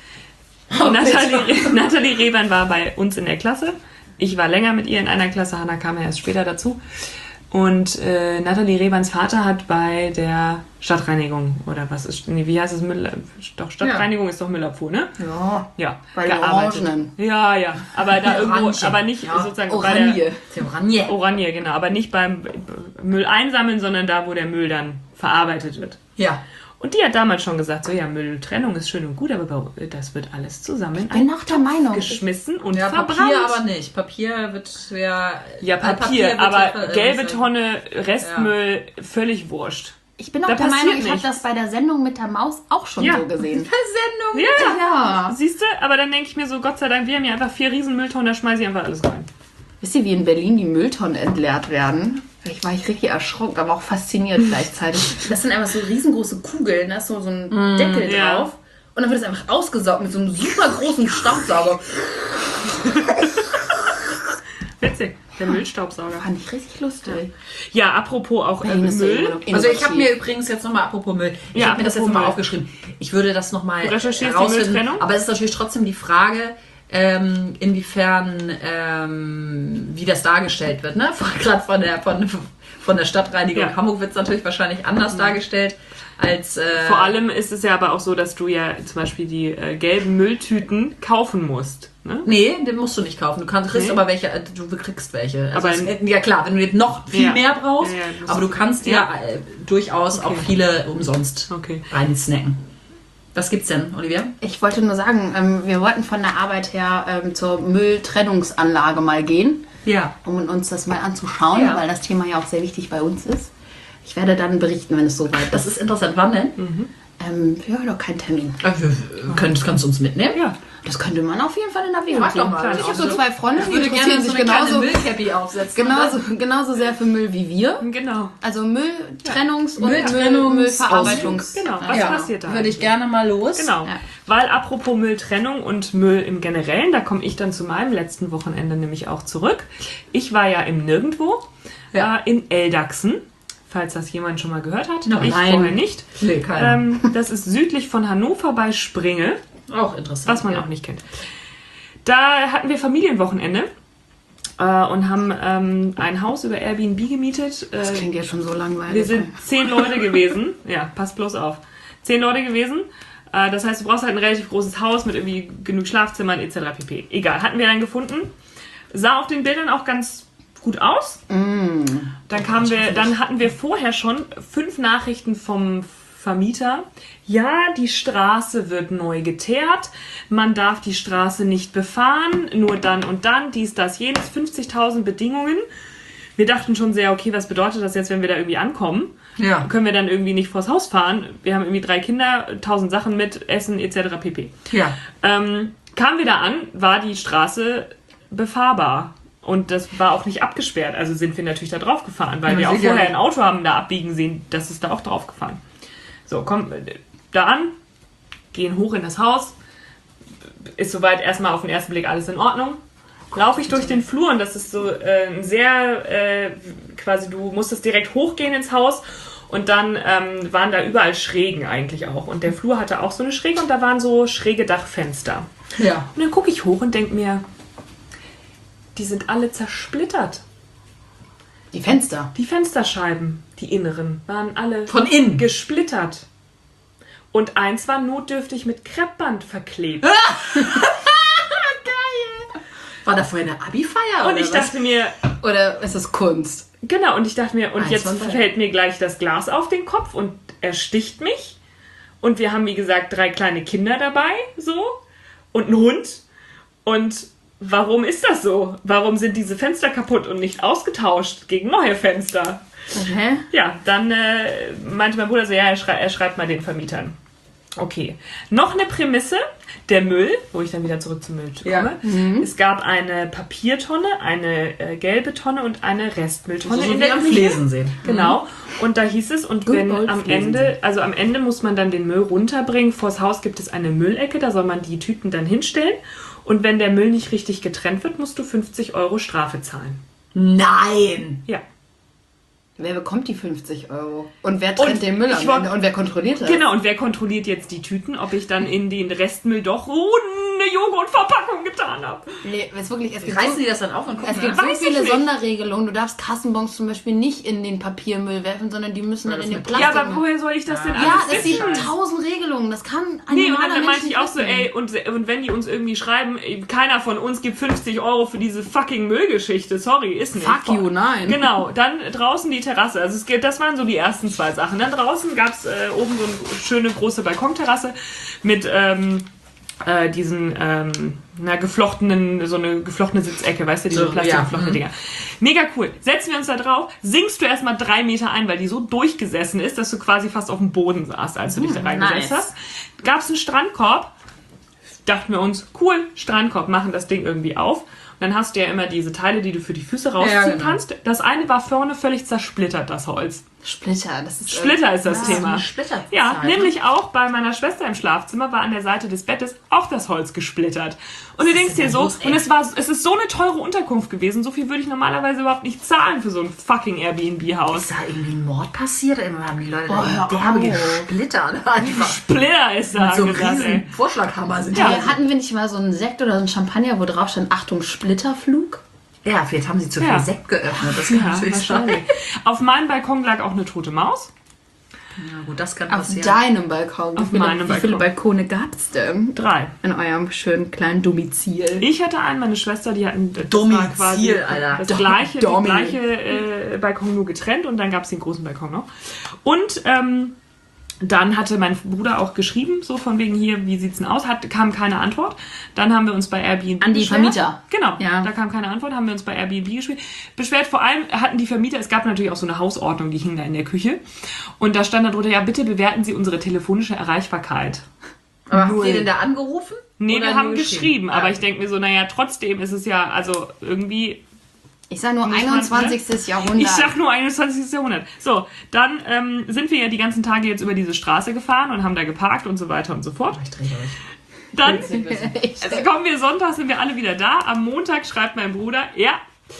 Nathalie, Nathalie Rehbein war bei uns in der Klasse. Ich war länger mit ihr in einer Klasse, Hanna kam ja erst später dazu. Und äh, Nathalie Rehbeins Vater hat bei der Stadtreinigung, oder was ist, nee, wie heißt es, Müll, doch, Stadtreinigung ist doch Müllabfuhr, ne? ja, Ja, bei den Orangenen. Ja, ja, aber da irgendwo, Orange. aber nicht Ja. sozusagen bei Oranje. der Temranje. Oranje, genau, aber nicht beim Müll einsammeln, sondern da, wo der Müll dann verarbeitet wird. Ja. Und die hat damals schon gesagt, so ja, Mülltrennung ist schön und gut, aber das wird alles zusammen in bin einen noch der Meinung. geschmissen und Ja, verbrannt. Papier aber nicht. Papier wird ja... ja, äh, Papier, wird aber ja, äh, gelbe äh, Tonne, Restmüll, völlig wurscht. Ich bin auch Da der passiert Meinung, ich habe nichts. das bei der Sendung mit der Maus auch schon Ja. so gesehen. Sendung. Ja, Ja. siehst du? Aber dann denke ich mir so, Gott sei Dank, wir haben hier einfach vier riesen Mülltonnen, da schmeiße ich einfach alles rein. Wisst ihr, wie in Berlin die Mülltonnen entleert werden? Ich war ich richtig erschrocken, aber auch fasziniert gleichzeitig. Das sind einfach so riesengroße Kugeln, da ist so, so ein Deckel ja. drauf. Und dann wird es einfach ausgesaugt mit so einem super großen Staubsauger. Witzig. Der Müllstaubsauger. Fand ich richtig lustig. Ja, apropos auch äh, Berlin ist ja immer Müll. noch Also ich habe innovativ. mir übrigens jetzt nochmal, apropos Müll, ich Ja, habe mir das jetzt apropos nochmal Müll. aufgeschrieben. Ich würde das nochmal Du recherchierst die herausfinden. Mülltrennung? Aber es ist natürlich trotzdem die Frage, ähm, inwiefern, ähm, wie das dargestellt wird. Ne? Gerade von der, von, von der Stadtreinigung Ja. Hamburg wird es natürlich wahrscheinlich anders dargestellt als... Äh, Vor allem ist es ja aber auch so, dass du ja zum Beispiel die äh, gelben Mülltüten kaufen musst. Ne? Nee, den musst du nicht kaufen. Du kannst, kriegst Nee? aber welche, äh, du kriegst welche. Also Aber es, in- ja klar, wenn du jetzt noch viel Ja. mehr brauchst, Ja, ja, du aber du musst- kannst dir Ja. äh, durchaus auch viele umsonst Okay. reinsnacken. Was gibt's denn, Olivia? Ich wollte nur sagen, ähm, wir wollten von der Arbeit her ähm, zur Mülltrennungsanlage mal gehen, Ja. um uns das mal anzuschauen, Ja. weil das Thema ja auch sehr wichtig bei uns ist. Ich werde dann berichten, wenn es soweit Das ist. ist interessant. Wann denn? Ähm, ja, doch kein Termin. Äh, wir- Könntest, kannst du uns mitnehmen? Ja. Das könnte man auf jeden Fall in Erwägung Frag doch ziehen. mal. Ich habe so zwei Freunde, Ich die würde interessieren gerne sich so eine kleine genauso, Müllcappy aufsetzen. genauso, genauso sehr für Müll wie wir. Genau. Also Mülltrennungs- und Mülltrennungs- Müll, Müllverarbeitungs. Genau. Was Ja, passiert da? würde ich gerne mal los. Genau, Ja. weil apropos Mülltrennung und Müll im Generellen, da komme ich dann zu meinem letzten Wochenende nämlich auch zurück. Ich war ja im Nirgendwo, Ja. äh, in Eldachsen, falls das jemand schon mal gehört hat. Nein. Ich vorher nicht. Nee, keiner. Ähm, das ist südlich von Hannover bei Springe, Auch interessant. was man ja. auch nicht kennt. Da hatten wir Familienwochenende äh, und haben ähm, ein Haus über Airbnb gemietet. Äh, Das klingt ja schon so langweilig. wir sind zehn Leute gewesen. Ja, pass bloß auf. Zehn Leute gewesen. Äh, das heißt, du brauchst halt ein relativ großes Haus mit irgendwie genug Schlafzimmern et cetera pp. Egal, hatten wir dann gefunden. Sah auf den Bildern auch ganz gut aus. Dann kamen wir, dann hatten wir vorher schon fünf Nachrichten vom Vermieter. Ja, die Straße wird neu geteert. Man darf die Straße nicht befahren. Nur dann und dann. Dies, das, jenes. fünfzigtausend Bedingungen. Wir dachten schon sehr, okay, was bedeutet das jetzt, wenn wir da irgendwie ankommen? Ja. Können wir dann irgendwie nicht vors Haus fahren? Wir haben irgendwie drei Kinder, tausend Sachen mit, Essen et cetera pp. Ja. Ähm, kamen wir da an, war die Straße befahrbar. Und das war auch nicht abgesperrt. Also sind wir natürlich da drauf gefahren, weil Ja, wir auch sicher. vorher ein Auto haben da abbiegen sehen. Das ist da auch drauf gefahren. So, kommen da an, gehen hoch in das Haus. Ist soweit erstmal auf den ersten Blick alles in Ordnung. Laufe ich durch den Flur und das ist so äh, ein sehr, äh, quasi du musstest direkt hochgehen ins Haus und dann ähm, waren da überall Schrägen eigentlich auch. Und der Flur hatte auch so eine Schräge und da waren so schräge Dachfenster. Ja. Und dann gucke ich hoch und denke mir, die sind alle zersplittert. Die Fenster. Die Fensterscheiben, die inneren, waren alle Von innen. gesplittert. Und eins war notdürftig mit Kreppband verklebt. War da vorher eine Abi-Feier Und oder ich was? dachte mir, Oder ist es Kunst? genau, und ich dachte mir, und Eins jetzt von drei. fällt mir gleich das Glas auf den Kopf und er sticht mich. Und wir haben, wie gesagt, drei kleine Kinder dabei, so, und einen Hund. Und warum ist das so? Warum sind diese Fenster kaputt und nicht ausgetauscht gegen neue Fenster? Hä? Ja, dann äh, meinte mein Bruder so, ja, er, schrei er schreibt mal den Vermietern. Okay. Noch eine Prämisse, der Müll, wo ich dann wieder zurück zum Müll komme. Ja. Es gab eine Papiertonne, eine äh, gelbe Tonne und eine Restmülltonne So in wie der am Küche. Flesen sehen. Genau. Und da hieß es, und Good wenn old am Flesen Ende, also am Ende muss man dann den Müll runterbringen. Vors Haus gibt es eine Müllecke, da soll man die Tüten dann hinstellen. Und wenn der Müll nicht richtig getrennt wird, musst du fünfzig Euro Strafe zahlen. Nein! Ja. Wer bekommt die fünfzig Euro? Und wer trennt Und den Müll ich am wollt- Ende? Und wer kontrolliert das? Genau, und wer kontrolliert jetzt die Tüten, ob ich dann in den Restmüll doch oh, eine Joghurtverpackung getan habe? Nee, es, wirklich, es gibt Reißen so, die das dann auf und gucken es gibt nach? so Weiß ich viele nicht. Sonderregelungen. Du darfst Kassenbons zum Beispiel nicht in den Papiermüll werfen, sondern die müssen Ja, dann das in den mit- Ja, Plastik. aber woher soll ich das denn alles Ja, es wissen? gibt tausend Regelungen. Das kann ein Nee, und normaler dann Mensch meinte ich nicht auch so, wissen. ey, und, und wenn die uns irgendwie schreiben, ey, keiner von uns gibt fünfzig Euro für diese fucking Müllgeschichte, sorry, ist nicht. Fuck you, nein. Genau, dann draußen die Terrasse, also es geht, das waren so die ersten zwei Sachen. Dann draußen gab es äh, oben so eine schöne große Balkonterrasse mit ähm, äh, diesen, ähm, na, geflochtenen, so eine geflochtene Sitzecke, weißt du, diese So, plastikgeflochtene ja, Dinger. Mega cool. Setzen wir uns da drauf, sinkst du erstmal drei Meter ein, weil die so durchgesessen ist, dass du quasi fast auf dem Boden saßt, als du dich da reingesetzt nice. hast. Gab es einen Strandkorb, dachten wir uns, cool, Strandkorb, machen das Ding irgendwie auf. Und dann hast du ja immer diese Teile, die du für die Füße rausziehen Ja, genau. kannst. Das eine war vorne völlig zersplittert, das Holz. Splitter, das ist... Splitter ist das Ja, Thema. Splitter. Ja, nämlich auch bei meiner Schwester im Schlafzimmer war an der Seite des Bettes auch das Holz gesplittert. Und du denkst dir so, los, ey? und es war, es ist so eine teure Unterkunft gewesen, so viel würde ich normalerweise überhaupt nicht zahlen für so ein fucking Airbnb-Haus. Ist da irgendwie ein Mord passiert? Immer haben die Leute Boah, da hör derbe auf. gesplittert. Einfach. Splitter ist da Mit so einem gesagt, ey. riesen Vorschlaghammer sind Ja, die. hatten wir nicht mal so einen Sekt oder so einen Champagner, wo drauf stand, Achtung, Splitterflug? Ja, vielleicht haben sie zu viel Ja. Sekt geöffnet. Das kann Ja, natürlich sein. wahrscheinlich. Auf meinem Balkon lag auch eine tote Maus. Ja, gut, das kann Auf passieren. deinem Balkon. Auf wie viele, meinem wie viele Balkon. Balkone gab's denn? Drei. In eurem schönen kleinen Domizil. Ich hatte einen, meine Schwester, die hatten das Domizil, war quasi Alter. das Dom- gleiche, Domi. die gleiche äh, Balkon nur getrennt und dann gab es den großen Balkon noch. Und ähm, dann hatte mein Bruder auch geschrieben, so von wegen hier, wie sieht's denn aus? Hat, kam keine Antwort. Dann haben wir uns bei Airbnb An die beschwert. Vermieter. Genau, Ja. da kam keine Antwort, haben wir uns bei Airbnb gespielt. beschwert. Vor allem hatten die Vermieter, es gab natürlich auch so eine Hausordnung, die hing da in der Küche. Und da stand da drunter, ja, bitte bewerten Sie unsere telefonische Erreichbarkeit. Aber habt ihr denn da angerufen? Nee, Oder wir haben nur geschrieben, Ah. aber ich denke mir so, naja, trotzdem ist es ja, also irgendwie... Ich sag nur Nicht mal, einundzwanzigstes Jahrhundert. Ich sag nur einundzwanzigstes Jahrhundert. So, dann ähm, sind wir ja die ganzen Tage jetzt über diese Straße gefahren und haben da geparkt und so weiter und so fort. Ich drehe euch. Dann Ich- also kommen wir Sonntag, sind wir alle wieder da. Am Montag schreibt mein Bruder, ja,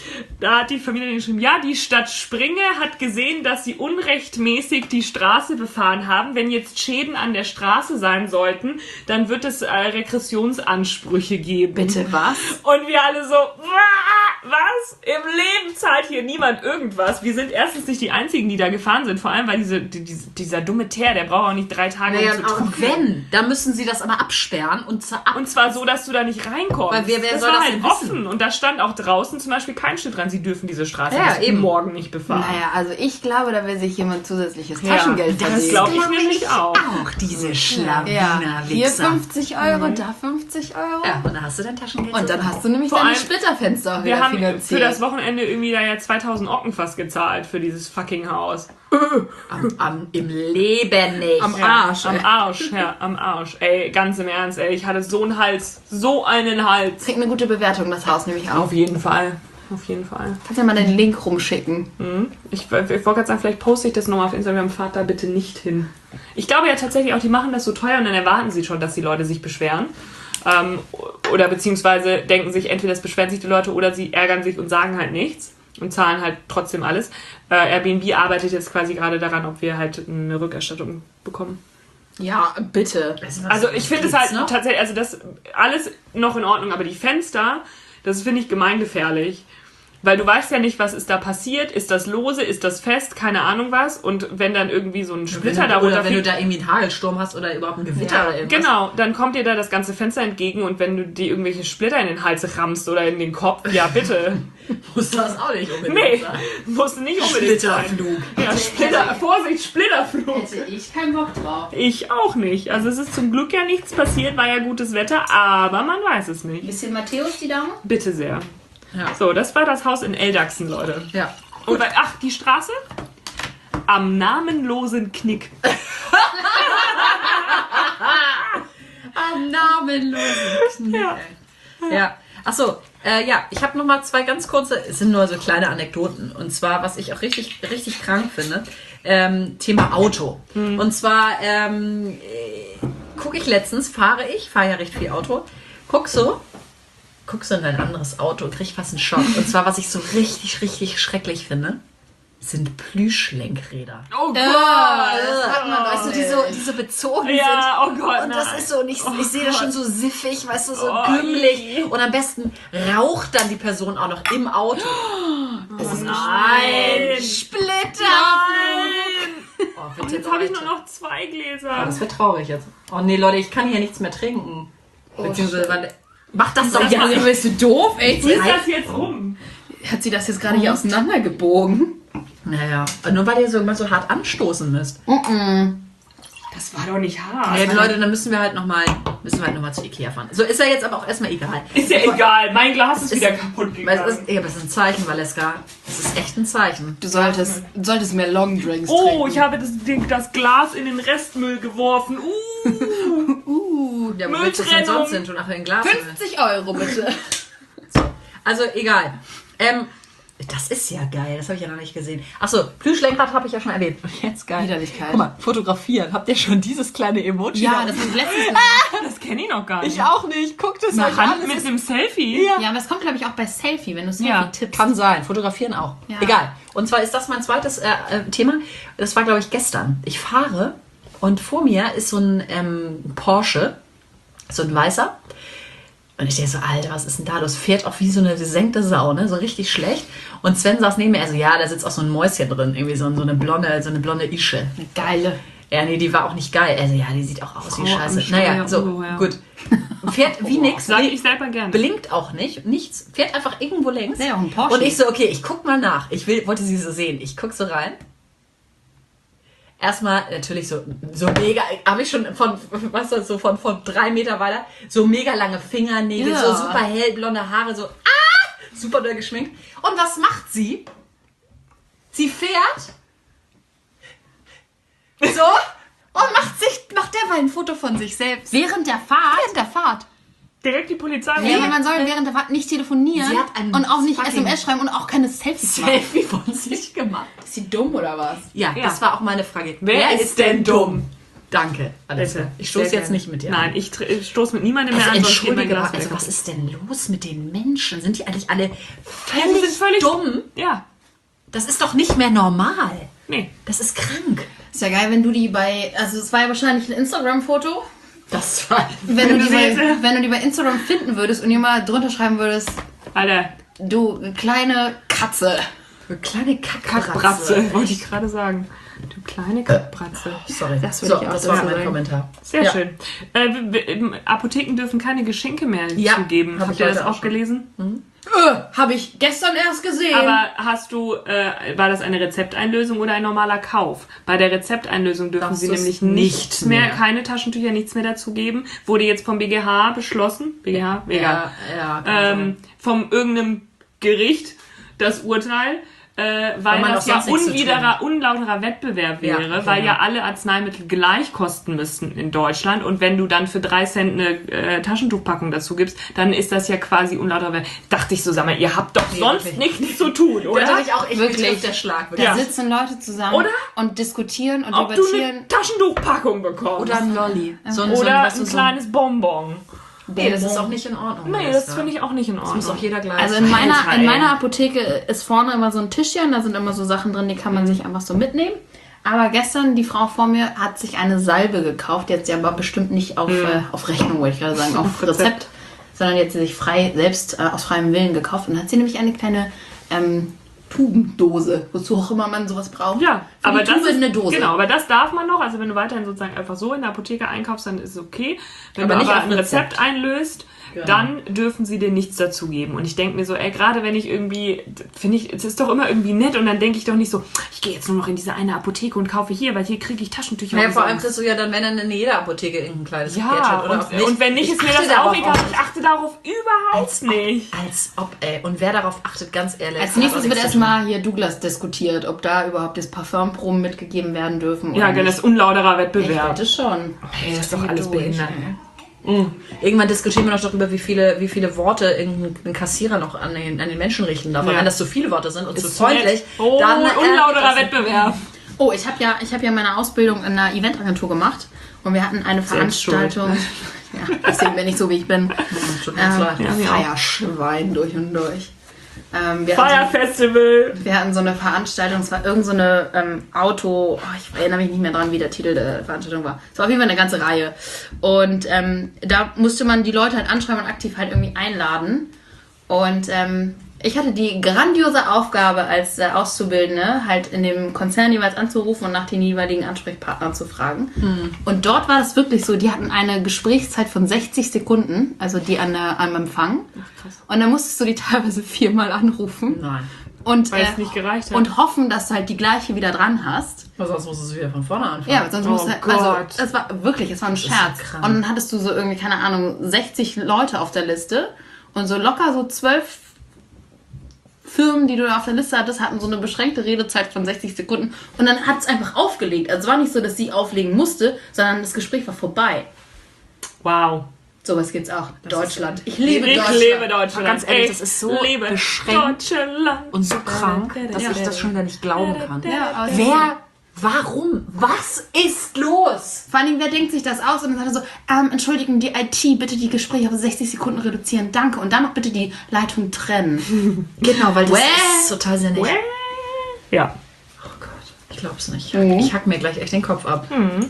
da hat die Familie geschrieben, ja, die Stadt Springe hat gesehen, dass sie unrechtmäßig die Straße befahren haben. Wenn jetzt Schäden an der Straße sein sollten, dann wird es äh, Regressionsansprüche geben. Bitte was? Und wir alle so, "Wah, was? Im Leben zahlt hier niemand irgendwas. Wir sind erstens nicht die Einzigen, die da gefahren sind. Vor allem, weil diese, die, diese, dieser dumme Teer, der braucht auch nicht drei Tage, Naja, um zu auch trocknen. wenn, dann müssen sie das aber absperren und zwar ab. Und zwar so, dass du da nicht reinkommst. Weil wer- wer das soll war das halt denn wissen? offen. Und da stand auch draußen zum Beispiel kein Schild dran, sie dürfen diese Straße Ja, bis eben. morgen nicht befahren. Naja, also ich glaube, da will sich jemand zusätzliches Ja, Taschengeld das verdienen. glaube ich nämlich auch. Auch diese Schlawiner, Ja, hier fünfzig Euro, da fünfzig Euro. Ja, und dann hast du dein Taschengeld. Und dann hast du nämlich Vor deine allem, Splitterfenster auch Wir wieder haben für finanziert. das Wochenende irgendwie da ja zweitausend Ocken fast gezahlt für dieses fucking Haus. am, am, im Leben nicht. Am Ja, Arsch. am ey. Arsch, ja, am Arsch. Ey, ganz im Ernst, ey, ich hatte so einen Hals, so einen Hals. Kriegt eine gute Bewertung, das Haus nämlich auch. Auf jeden Fall, auf jeden Fall. Kannst ja mal den Link rumschicken. Ich, ich wollte gerade sagen, vielleicht poste ich das nochmal auf Instagram, fahrt da bitte nicht hin. Ich glaube ja tatsächlich auch, die machen das so teuer und dann erwarten sie schon, dass die Leute sich beschweren. Ähm, oder beziehungsweise denken sich, entweder es beschweren sich die Leute oder sie ärgern sich und sagen halt nichts und zahlen halt trotzdem alles. Äh, Airbnb arbeitet jetzt quasi gerade daran, ob wir halt eine Rückerstattung bekommen. Ja, bitte. Also ich finde es halt noch? tatsächlich, also das alles noch in Ordnung, aber die Fenster, das finde ich gemeingefährlich. Weil du weißt ja nicht, was ist da passiert, ist das lose, ist das fest, keine Ahnung was. Und wenn dann irgendwie so ein Splitter da Oder wenn du runterfliegt, da irgendwie einen Hagelsturm hast oder überhaupt ein Gewitter Ja, oder irgendwas. genau, dann kommt dir da das ganze Fenster entgegen und wenn du dir irgendwelche Splitter in den Hals rammst oder in den Kopf, ja bitte. Muss das auch nicht unbedingt Nee, sein. muss nicht unbedingt sein. Splitterflug. Ja, Splitter, Vorsicht, Splitterflug. Hätte ich keinen Bock drauf. Ich auch nicht. Also es ist zum Glück ja nichts passiert, war ja gutes Wetter, aber man weiß es nicht. Bisschen Matthäus, die Dame? Bitte sehr. Ja. So, das war das Haus in Eldachsen, Leute. Ja. Und bei, ach, die Straße? Am namenlosen Knick. Am namenlosen Knie. Ja. Ja. Achso, äh, ja, ich habe noch mal zwei ganz kurze, es sind nur so kleine Anekdoten. Und zwar, was ich auch richtig, richtig krank finde, ähm, Thema Auto. Und zwar ähm, äh, gucke ich letztens, fahre ich, fahre ja recht viel Auto, guck so, guck so in ein anderes Auto und krieg fast einen Schock. Und zwar, was ich so richtig, richtig schrecklich finde, sind Plüschlenkräder. Oh Gott! das hat man, weißt du, die so, die so bezogen sind. Ja, oh Gott, Und das nein. ist so, und ich, ich sehe das schon so siffig, weißt du, so Oh, gümmelig. ii. Und am besten raucht dann die Person auch noch im Auto. Das ist Nein! Splitter! Oh, Und bitte, jetzt habe ich Leute. nur noch zwei Oh, Gläser. das wird traurig jetzt. Oh nee, Leute, ich kann hier nichts mehr trinken. Beziehungsweise, weil, mach das doch Das ja. war- bist du doof, ey? Wo ist das jetzt rum? Hat sie das jetzt gerade hier auseinandergebogen? Naja, nur weil ihr so immer so hart anstoßen müsst. Das war doch nicht hart. Nee, Leute, dann müssen wir halt nochmal müssen wir halt noch mal zu Ikea fahren. So ist ja jetzt aber auch erstmal egal. Ist ja egal, mein Glas ist Ist- wieder kaputt Weil gegangen. es ist, ja, aber es ist ein Zeichen, Valeska. Es ist echt ein Zeichen. Du solltest, du solltest mehr Longdrinks Oh, trinken. ich habe das, den- das Glas in den Restmüll geworfen. Uh, Uh, Ja, wo willst du es denn Mülltrennung. sonst hin tun? Ach, in Glas. fünfzig Euro bitte. Also egal. Ähm, das ist ja geil, das habe ich ja noch nicht gesehen. Achso, Plüschlenkrad habe ich ja schon erwähnt. Jetzt geil. Widerlichkeit. Guck mal, fotografieren. Habt ihr schon dieses kleine Emoji? Ja, da? das ist letztes Das kenne ich noch gar nicht. Ich auch nicht. Guckt es euch Eine an. Hand Es mit ist- einem Selfie? Ja. Ja, aber es kommt, glaube ich, auch bei Selfie, wenn du Selfie Ja, tippst. Kann sein. Fotografieren auch. Ja. Egal. Und zwar ist das mein zweites äh, äh, Thema. Das war, glaube ich, gestern. Ich fahre und vor mir ist so ein ähm, Porsche, so ein weißer. Und ich denke so, Alter, was ist denn da? Das fährt auch wie so eine gesenkte Sau, ne? So richtig schlecht. Und Sven saß neben mir, also ja, da sitzt auch so ein Mäuschen drin, irgendwie so, so eine blonde, so eine blonde Ische. Eine geile. Ja, nee, die war auch nicht geil. Also ja, die sieht auch aus wie Frau Scheiße. am Steuer, Naja, so, ungeheuer. gut. Fährt wie nix. Sag ich selber gerne. Blinkt auch nicht, nichts. Fährt einfach irgendwo längs. Ja, auch ein Porsche. Und ich so, okay, ich guck mal nach. Ich will, wollte sie so sehen. Ich guck so rein. Erstmal natürlich so, so mega, habe ich schon von, was das so von, von drei Meter weiter, so mega lange Fingernägel, Ja. so super hellblonde Haare, so, ah, super doll geschminkt. Und was macht sie? Sie fährt so und macht sich, macht derweil ein Foto von sich selbst. Während der Fahrt. Während der Fahrt. Direkt die Polizei. Ja, aber man soll während der Fahrt nicht telefonieren Sie hat einen und auch nicht fucking S M S schreiben und auch keine Selfies machen. Selfie von sich gemacht. Ist sie dumm oder was? Ja, Ja. das war auch meine Frage. Wer ist denn dumm? Danke, Alissa. Bitte. Ich stoße Sehr jetzt gerne. nicht mit dir Nein, an. ich, tr- ich stoße mit niemandem mehr Also an, sonst geht mein entschuldige mal, Glas also weg. was ist denn los mit den Menschen? Sind die eigentlich alle Ja, völlig, die sind völlig dumm? Ja, Das ist doch nicht mehr normal. nee. Das ist krank. Ist ja geil, wenn du die bei, also es war ja wahrscheinlich ein Instagram-Foto, Das war... wenn du, die bei, Bitte. wenn du die bei Instagram finden würdest und dir mal drunter schreiben würdest, Alter, du kleine Katze. Eine kleine Kackbratze. Kackbratze, wollte ich gerade sagen. Du kleine Kackbratze. Sorry. Das Das, würde so, ich auch das war dazu mein sagen. Kommentar. Sehr Ja. schön. Äh, w- w- Apotheken dürfen keine Geschenke mehr Ja, zugeben. hab Habt ich ihr das heute auch auch schon. gelesen? Äh, Habe ich gestern erst gesehen. Aber hast du, äh, war das eine Rezepteinlösung oder ein normaler Kauf? Bei der Rezepteinlösung dürfen Darfst sie du's nämlich nicht nichts mehr, mehr. keine Taschentücher, nichts mehr dazugeben. Wurde jetzt vom B G H beschlossen. B G H? Egal. Ja, ja, kann sein. ähm, vom irgendeinem Gericht das Urteil, äh, weil man das auch ja sonst nichts zu unwiderer, unlauterer Wettbewerb Ja, wäre, weil genau. ja alle Arzneimittel gleich kosten müssten in Deutschland und wenn du dann für drei Cent eine äh, Taschentuchpackung dazu gibst, dann ist das ja quasi unlauterer Wettbewerb. Dachte ich so, sag mal, ihr habt doch Nee, sonst wirklich. nichts zu tun, Da oder? dachte ich auch, ich Wirklich. wirklich der Schlag. da Wirklich. Ja. sitzen Leute zusammen Oder? und diskutieren und Ob du debattieren. eine Taschentuchpackung bekommst. Oder ein Lolli. So ein, so Oder ein, weißt du, ein so kleines Bonbon. Nee, das ist auch nicht in Ordnung. Nee, das finde ich auch nicht in Ordnung. Das muss auch jeder gleich. Also in meiner, Alter, in ey. meiner Apotheke ist vorne immer so ein Tischchen, da sind immer so Sachen drin, die kann man sich einfach so mitnehmen. Aber gestern, die Frau vor mir hat sich eine Salbe gekauft, jetzt ja aber bestimmt nicht auf, äh, auf Rechnung, wollte ich gerade sagen, auf Rezept, sondern jetzt sie sich frei, selbst äh, aus freiem Willen gekauft. Und hat sie nämlich eine kleine ähm, Tubendose, wozu auch immer man sowas braucht. Ja, Für aber die das Tube ist, eine Dose. genau, aber das darf man noch. Also wenn du weiterhin sozusagen einfach so in der Apotheke einkaufst, dann ist es okay. Wenn Aber du nicht aber auf ein Rezept Rezept. einlöst, Genau. dann dürfen sie dir nichts dazugeben. Und ich denke mir so, ey, gerade wenn ich irgendwie, finde ich, es ist doch immer irgendwie nett und dann denke ich doch nicht so, ich gehe jetzt nur noch in diese eine Apotheke und kaufe hier, weil hier kriege ich Taschentücher. Naja, und vor allem sonst. kriegst du ja dann, wenn dann in jeder Apotheke irgendein kleines Ja, Gadget oder und, auch nicht. und wenn nicht, Ich ist mir achte das auch darauf egal. nicht. Ich achte darauf überhaupt nicht. Als ob, ey. Und wer darauf achtet, ganz ehrlich. Als hat nächstes auch wird nichts zu tun. erstmal hier Douglas diskutiert, ob da überhaupt das Parfümproben mitgegeben werden dürfen. Ja, oder genau, nicht. das ist unlauterer Ich Wettbewerb. wette schon. Ey, das ist doch alles durch. behindert. Irgendwann diskutieren wir noch darüber, wie viele, wie viele Worte irgendein Kassierer noch an den, an den Menschen richten darf. Und Ja. wenn das zu viele Worte sind und zu Ist freundlich, nett. Oh, dann... äh, unlauterer das- Wettbewerb. Oh, ich habe ja, ich hab ja meine Ausbildung in einer Eventagentur gemacht und wir hatten eine Selbst Veranstaltung. Ja, deswegen bin ich so, wie ich bin. Tut mir jetzt Ähm, leid. Ja, mir auch. Feierschwein durch und durch. Ähm, wir, hatten, Feierfestival. wir hatten so eine Veranstaltung, es war irgend so eine ähm, Auto, oh, ich erinnere mich nicht mehr dran, wie der Titel der Veranstaltung war. Es war auf jeden Fall eine ganze Reihe. Und ähm, da musste man die Leute halt anschreiben und aktiv halt irgendwie einladen. Und ähm, ich hatte die grandiose Aufgabe als äh, Auszubildende, halt in dem Konzern jeweils anzurufen und nach den jeweiligen Ansprechpartnern zu fragen. Und dort war das wirklich so, die hatten eine Gesprächszeit von sechzig Sekunden, also die an der, am Empfang. Und dann musstest du die teilweise viermal anrufen. Nein. Und, Weil äh, es nicht gereicht hat. und hoffen, dass du halt die gleiche wieder dran hast. Aber sonst musst du es wieder von vorne anfangen. Ja, sonst Oh musst du halt, Gott. also es war wirklich, es war ein ist Scherz. ja krank. Und dann hattest du so irgendwie, keine Ahnung, sechzig Leute auf der Liste und so locker so zwölf Firmen, die du da auf der Liste hattest, hatten so eine beschränkte Redezeit von sechzig Sekunden und dann hat es einfach aufgelegt. Also es war nicht so, dass sie auflegen musste, sondern das Gespräch war vorbei. Wow. Sowas gibt's auch. Deutschland. Ich liebe Ich Deutschland. lebe Deutschland. Ganz ehrlich, Ich das ist so lebe beschränkt Deutschland. und so krank, dass ich das schon wieder nicht glauben kann. Ja, aber Wer, warum, was ist los? Vor allem, wer denkt sich das aus? Und dann sagt er so, ähm, entschuldigen, die I T, bitte die Gespräche auf sechzig Sekunden reduzieren, danke. Und dann noch bitte die Leitung trennen. Genau, weil das Wäh. ist total sinnig. Ja. Oh Gott, ich glaub's nicht. Ich hack mir gleich echt den Kopf ab.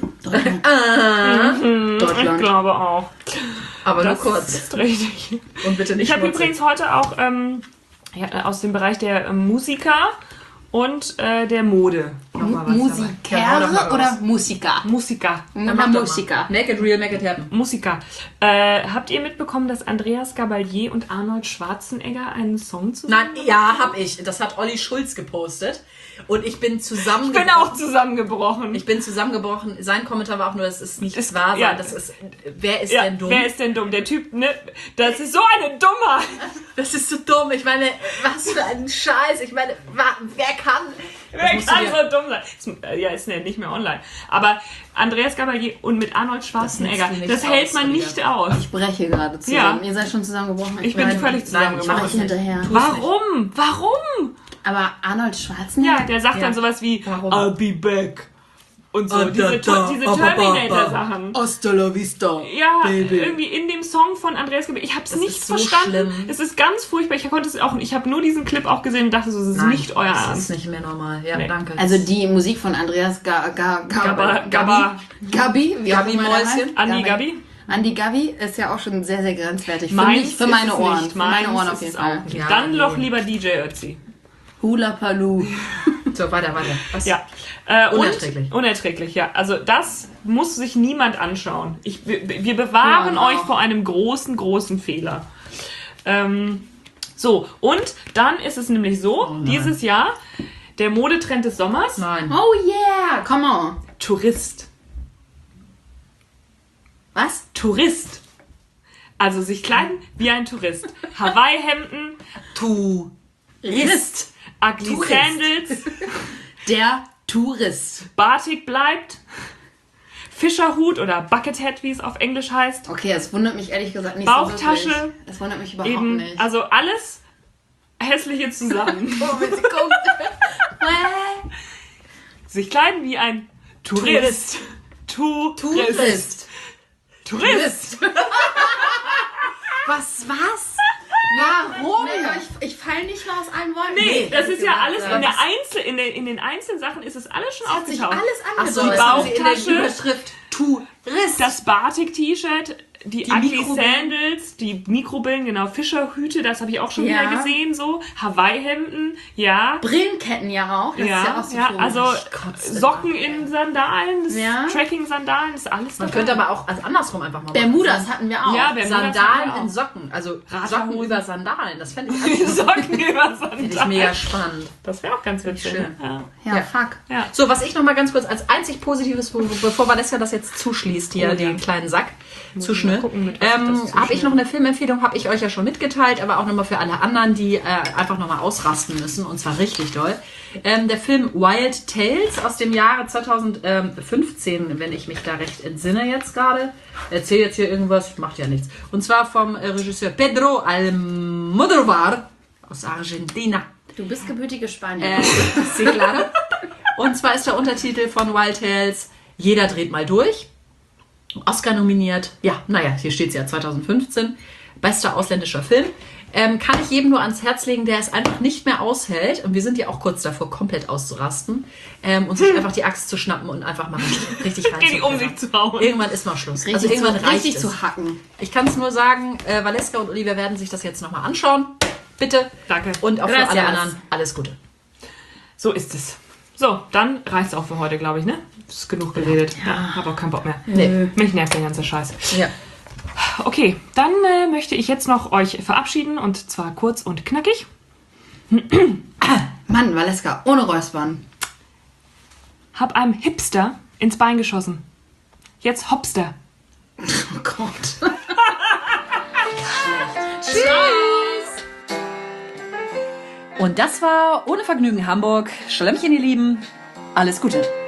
Ich Deutschland. glaube auch. Aber Das nur kurz. ist richtig. Und bitte nicht Ich habe schmutzig. übrigens heute auch ähm, ja, aus dem Bereich der ähm, Musiker und äh, der Mode noch mal was dabei. Ja, hau doch mal Musiker raus. oder Musiker? Musiker. Oder Mach doch mal. Musiker. Make it real, make it happen. Musiker. Äh, habt ihr mitbekommen, dass Andreas Gabalier und Arnold Schwarzenegger einen Song zusammen Nein, ja, hab ich. Das hat Olli Schulz gepostet. Und ich bin Ich zusammengebrochen. bin auch zusammengebrochen. Ich bin zusammengebrochen. Sein Kommentar war auch nur, das ist nicht Es- wahr sein. ja. Das ist, wer ist ja, denn dumm? wer ist denn dumm? Der Typ, ne? Das ist so eine Dummheit. Das ist so dumm. Ich meine, was für ein Scheiß. Ich meine, wa- wer kann... Wer musst du kann dir- so dumm sein? Ist, äh, ja, ist ja nicht mehr online. Aber Andreas Gabalier und mit Arnold Schwarzenegger, hältst du das, nicht hält aus, man Olivia. nicht aus. Ich breche gerade zusammen. Ja. Ihr seid schon zusammengebrochen. Ich bin Nein, völlig Nein, ich mach mach zusammengebrochen. ich hinterher. Warum? Warum? Aber Arnold Schwarzenegger? Ja, der sagt Ja. dann sowas wie Warum? I'll be back. Und so, Ah, diese, da, da, diese ah, ba, ba, ba. Terminator-Sachen. Hasta la vista. Ja, irgendwie in dem Song von Andreas Gabalier. Ich habe es Das nicht ist so verstanden. schlimm. Es ist ganz furchtbar. Ich konnte es auch. Ich habe nur diesen Clip auch gesehen und dachte so, das ist Nein, nicht euer das Ernst. ist nicht mehr normal. Ja, Nee. danke. Also die Musik von Andreas Ga, Ga, Ga, Gabba- Gabi, Gabba- Gabi, wie Gabi auch immer der Mäuschen. heißt. Andi Gabi? Andi Gabi ist ja auch schon sehr, sehr grenzwertig. Für Meins mich, für ist meine es Ohren. nicht. Für meine Meins Ohren ist auf jeden es Fall. auch nicht. Ja, Dann nee. doch lieber D J Ötzi. Hula Palu. So, weiter, weiter. Was? Ja. Äh, Unerträglich. Und, unerträglich, ja. Also das muss sich niemand anschauen. Ich, wir, wir bewahren Ja, euch genau. vor einem großen, großen Fehler. Ähm, so, und dann ist es nämlich so, dieses Jahr, der Modetrend des Sommers, Nein. Oh yeah, come on. Tourist. Was? Tourist. Also sich kleiden wie ein Tourist. Hawaii-Hemden, Tu. Tourist. ugly Tourist. Sandals, Der Tourist. Batik bleibt, Fischerhut oder Buckethead, wie es auf Englisch heißt. Okay, es wundert mich ehrlich gesagt nicht Bauchtasche. so wirklich. Es wundert mich überhaupt Eben, nicht. also alles Hässliche zusammen. Oh, wenn sie guckt. Sich kleiden wie ein Tourist. Tourist. Tourist. Tourist. Was, was? Warum? ich ich falle nicht mal aus allen Wolken. Nee, das ist ja alles in, der Was? Einzel, in, den, in den einzelnen Sachen ist es alles schon Hat sich aufgetaucht. alles Ach so, angedeutet. das haben sie in der Bauchtasche. Überschrift. Tourist. Das Batik-T-Shirt, die, Die ugly Mikrobrillen. Sandals, die Mikrobrillen, genau, Fischerhüte, das habe ich auch schon Ja. wieder gesehen, so. Hawaii-Hemden, ja. Brillenketten ja auch. Das Ja, ist ja auch so ja, komisch. also kotze Socken in Sandalen, das Ja. Tracking-Sandalen, ist alles Man dabei. könnte aber auch also andersrum einfach mal machen. Bermudas hatten wir auch. Ja, Bermudas Sandalen haben wir in auch. Socken. Also Radlerhosen. Socken über Sandalen. Das fände ich eigentlich Socken über Finde ich Sandalen. mega spannend. Das wäre auch ganz witzig. Schön. Ja. ja, Ja. fuck. Ja. So, was ich noch mal ganz kurz als einzig Positives, be- bevor Vanessa das jetzt zuschließt, hier Oh, den ja. kleinen Sack, Muss zu ich mal schnell, gucken, mit was ich ähm, das zuschnüre. habe ich noch eine Filmempfehlung, habe ich euch ja schon mitgeteilt, aber auch nochmal für alle anderen, die äh, einfach nochmal ausrasten müssen, und zwar richtig doll. Ähm, der Film Wild Tales aus dem Jahre zweitausendfünfzehn, wenn ich mich da recht entsinne jetzt gerade. Erzähle jetzt hier irgendwas, macht ja nichts. Und zwar vom äh, Regisseur Pedro Almodovar aus Argentina. Du bist gebürtige Spanierin. Äh, sí, claro. Und zwar ist der Untertitel von Wild Tales Jeder dreht mal durch. Oscar nominiert. Ja, naja, hier steht es ja zweitausendfünfzehn. Bester ausländischer Film. Ähm, kann ich jedem nur ans Herz legen, der es einfach nicht mehr aushält. Und wir sind ja auch kurz davor, komplett auszurasten. Ähm, und sich einfach die Axt zu schnappen und einfach mal richtig, richtig rein Richtig um sich zu hauen. Irgendwann ist mal Schluss. richtig also irgendwann zu, reicht richtig es. zu hacken. Ich kann es nur sagen, äh, Valeska und Olivia werden sich das jetzt nochmal anschauen. Bitte. Danke. Und auch für Gracias. alle anderen alles Gute. So ist es. So, dann reicht's auch für heute, glaube ich, ne? Ist genug geredet. Ja. Hab auch keinen Bock mehr. Nee. Mich nervt der ganze Scheiß. Ja. Okay, dann äh, möchte ich jetzt noch euch verabschieden und zwar kurz und knackig. Mann, Valeska, ohne Räuspern. Hab einem Hipster ins Bein geschossen. Jetzt Hopster. Oh Gott. Und das war Ohne Vergnügen Hamburg. Schlemmchen, ihr Lieben. Alles Gute.